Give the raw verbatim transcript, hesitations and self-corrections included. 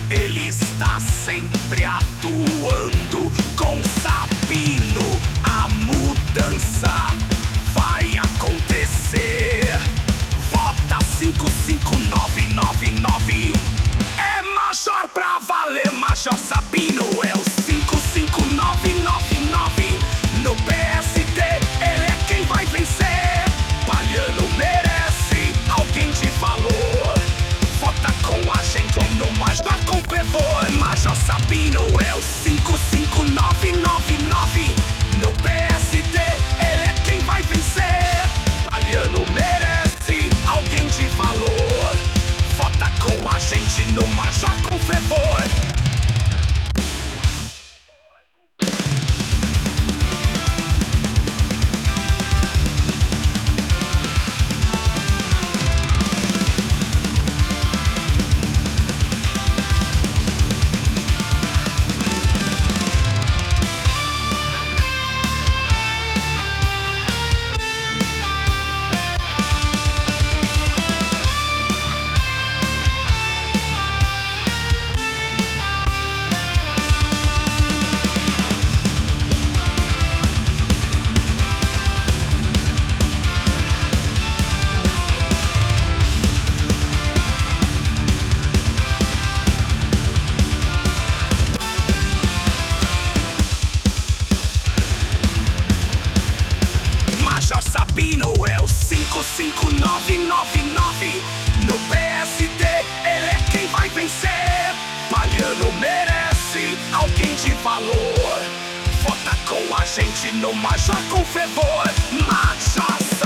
Ele está sempre atuando com Sabino. A mudança vai acontecer. Vota cinco cinco nove nove nove. É Major pra valer, Major Sabino é o cinco cinco nove nove nove. No P S D ele é quem vai vencer. Palhano merece alguém de valor. Vota com a gente ou no Major com fervor. Major Sabino é o cinco cinco nove nove nove. No P S D ele é quem vai vencer. Palhano merece alguém de valor. Vota com a gente no Major com fervor. Major Sabino é o cinco cinco nove nove nove. No P S D ele é quem vai vencer. Palhano merece alguém de valor. Vota com a gente no Major com fervor. Major